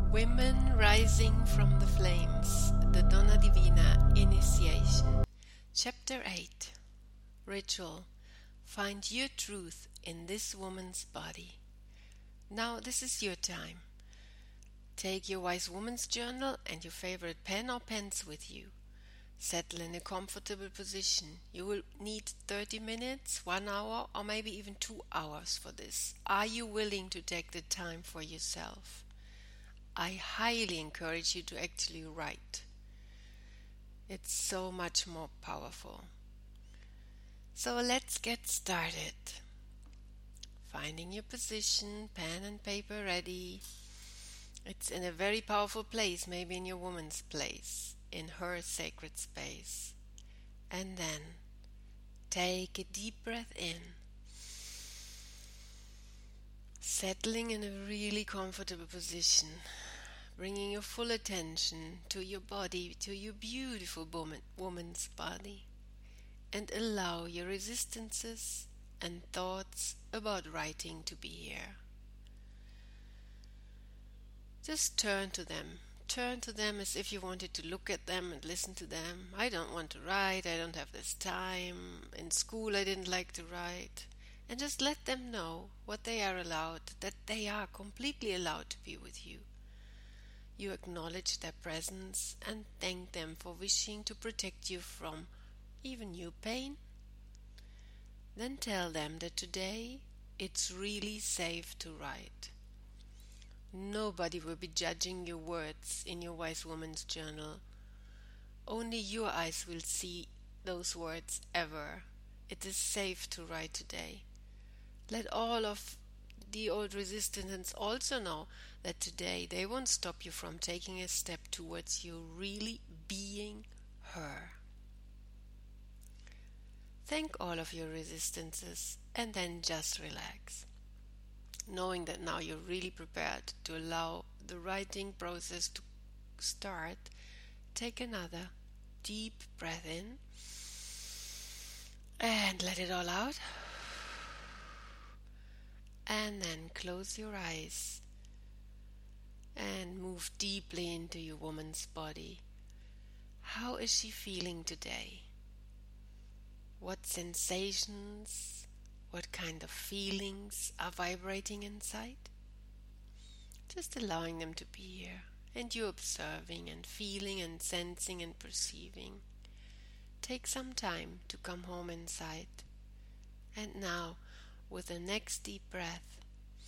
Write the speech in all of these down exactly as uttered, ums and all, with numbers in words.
Women Rising from the Flames, the Donna Divina Initiation. Chapter eight. Ritual. Find your truth in this woman's body. Now this is your time. Take your Wise Woman's Journal and your favorite pen or pens with you. Settle in a comfortable position. You will need thirty minutes, one hour, or maybe even two hours for this. Are you willing to take the time for yourself? I highly encourage you to actually write. It's so much more powerful. So let's get started. Finding your position, pen and paper ready. It's in a very powerful place, maybe in your woman's place, in her sacred space. And then take a deep breath in. Settling in a really comfortable position, bringing your full attention to your body, to your beautiful woman, woman's body, and allow your resistances and thoughts about writing to be here. Just turn to them. Turn to them as if you wanted to look at them and listen to them. I don't want to write, I don't have this time. In school I didn't like to write. And just let them know what they are allowed, that they are completely allowed to be with you. You acknowledge their presence and thank them for wishing to protect you from even your pain. Then tell them that today it's really safe to write. Nobody will be judging your words in your Wise Woman's Journal. Only your eyes will see those words ever. It is safe to write today. Let all of the old resistants also know that today they won't stop you from taking a step towards you really being her. Thank all of your resistances and then just relax. Knowing that now you're really prepared to allow the writing process to start, take another deep breath in and let it all out. And then close your eyes and move deeply into your woman's body. How is she feeling today? What sensations, what kind of feelings are vibrating inside? Just allowing them to be here, and you observing and feeling and sensing and perceiving. Take some time to come home inside. And now, with the next deep breath,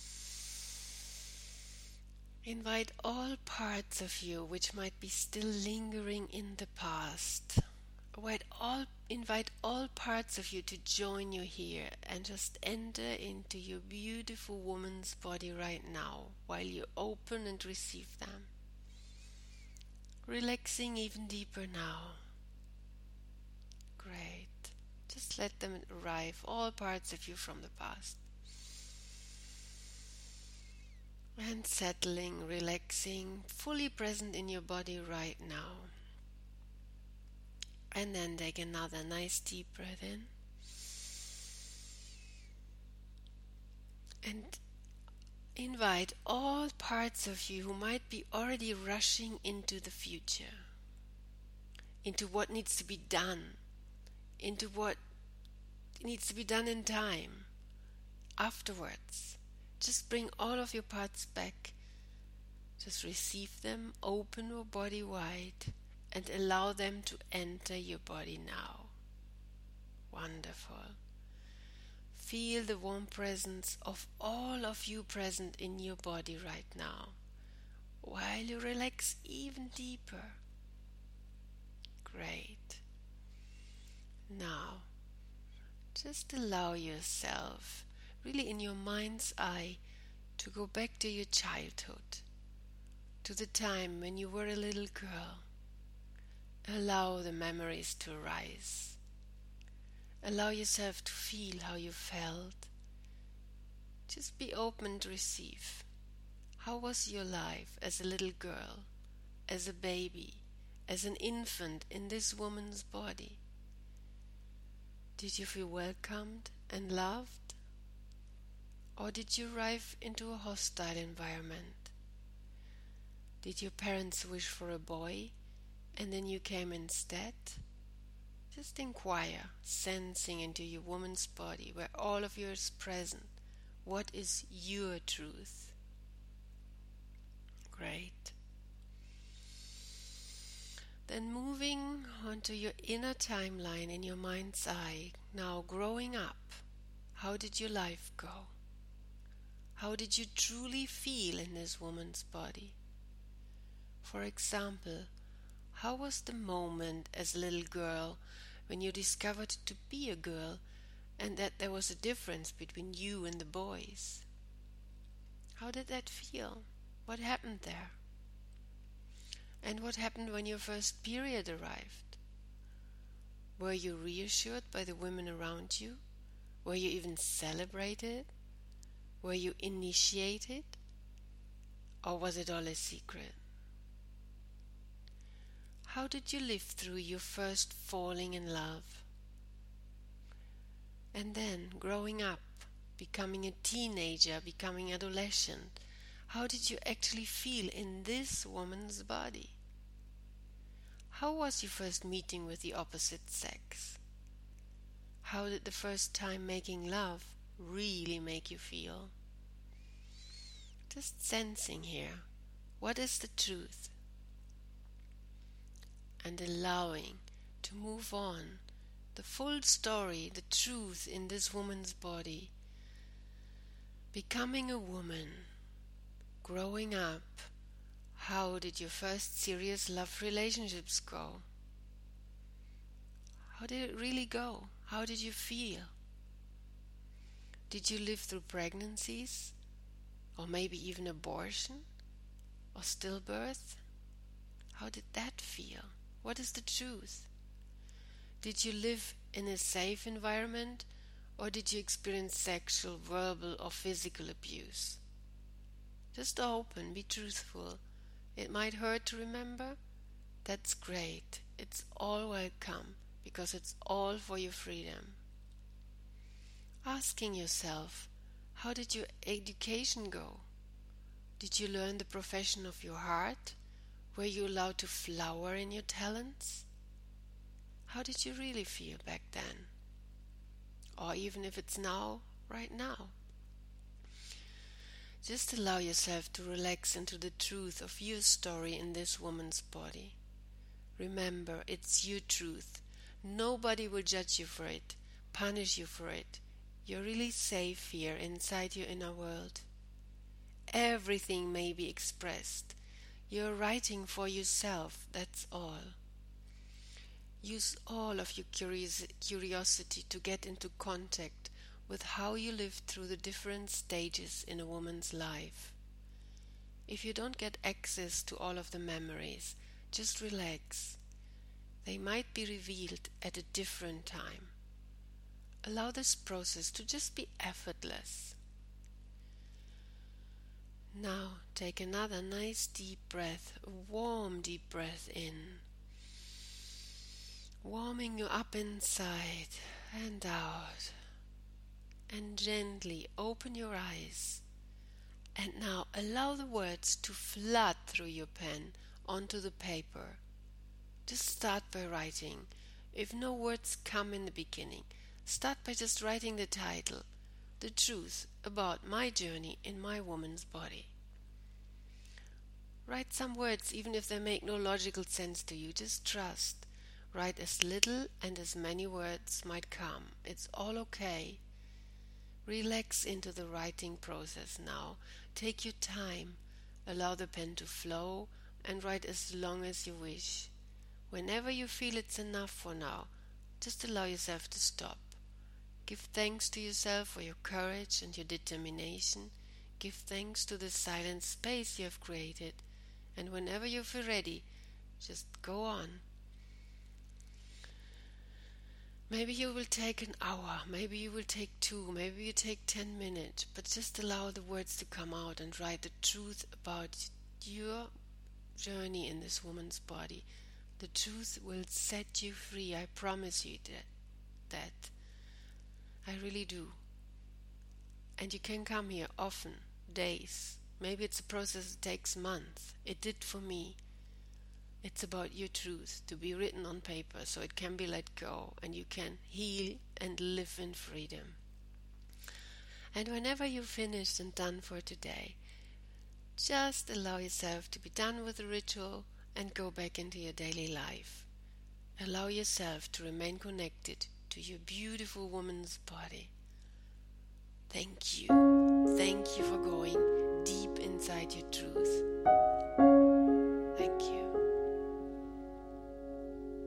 invite all parts of you which might be still lingering in the past. Invite all, invite all parts of you to join you here and just enter into your beautiful woman's body right now while you open and receive them. Relaxing even deeper now. Great. Just let them arrive, all parts of you from the past. And settling, relaxing, fully present in your body right now. And then take another nice deep breath in. And invite all parts of you who might be already rushing into the future, into what needs to be done, into what needs to be done in time, afterwards. Just bring all of your parts back. Just receive them, open your body wide, and allow them to enter your body now. Wonderful. Feel the warm presence of all of you present in your body right now, while you relax even deeper. Great. Now, just allow yourself, really in your mind's eye, to go back to your childhood, to the time when you were a little girl. Allow the memories to arise. Allow yourself to feel how you felt. Just be open to receive. How was your life as a little girl, as a baby, as an infant in this woman's body? Did you feel welcomed and loved? Or did you arrive into a hostile environment? Did your parents wish for a boy and then you came instead? Just inquire, sensing into your woman's body where all of you is present. What is your truth? Great. Then moving onto your inner timeline in your mind's eye, now growing up, how did your life go? How did you truly feel in this woman's body? For example, how was the moment as a little girl when you discovered to be a girl and that there was a difference between you and the boys? How did that feel? What happened there? And what happened when your first period arrived? Were you reassured by the women around you? Were you even celebrated? Were you initiated? Or was it all a secret? How did you live through your first falling in love? And then growing up, becoming a teenager, becoming adolescent, how did you actually feel in this woman's body? How was your first meeting with the opposite sex? How did the first time making love really make you feel? Just sensing here, what is the truth? And allowing to move on, the full story, the truth in this woman's body. Becoming a woman, growing up, how did your first serious love relationships go? How did it really go? How did you feel? Did you live through pregnancies? Or maybe even abortion? Or stillbirth? How did that feel? What is the truth? Did you live in a safe environment, or did you experience sexual, verbal, or physical abuse? Just open, be truthful. It might hurt to remember. That's great. It's all welcome, because it's all for your freedom. Asking yourself, how did your education go? Did you learn the profession of your heart? Were you allowed to flower in your talents? How did you really feel back then? Or even if it's now, right now. Just allow yourself to relax into the truth of your story in this woman's body. Remember, it's your truth. Nobody will judge you for it, punish you for it. You're really safe here inside your inner world. Everything may be expressed. You're writing for yourself, that's all. Use all of your curios- curiosity to get into contact with how you lived through the different stages in a woman's life. If you don't get access to all of the memories, just relax. They might be revealed at a different time. Allow this process to just be effortless. Now take another nice deep breath, a warm deep breath in, warming you up inside and out, and gently open your eyes. And now allow the words to flood through your pen onto the paper. Just start by writing. If no words come in the beginning, start by just writing the title, The Truth About My Journey in My Woman's Body. Write some words even if they make no logical sense to you. Just trust. Write as little and as many words might come. It's all okay. Relax into the writing process now. Take your time. Allow the pen to flow and write as long as you wish. Whenever you feel it's enough for now, just allow yourself to stop. Give thanks to yourself for your courage and your determination. Give thanks to the silent space you have created. And whenever you feel ready, just go on. Maybe you will take an hour, maybe you will take two, maybe you take ten minutes, but just allow the words to come out and write the truth about your journey in this woman's body. The truth will set you free, I promise you that. that. I really do. And you can come here often, days, Maybe it's a process that takes months. It did for me. It's about your truth to be written on paper so it can be let go and you can heal and live in freedom. And whenever you're finished and done for today, just allow yourself to be done with the ritual and go back into your daily life. Allow yourself to remain connected to your beautiful woman's body.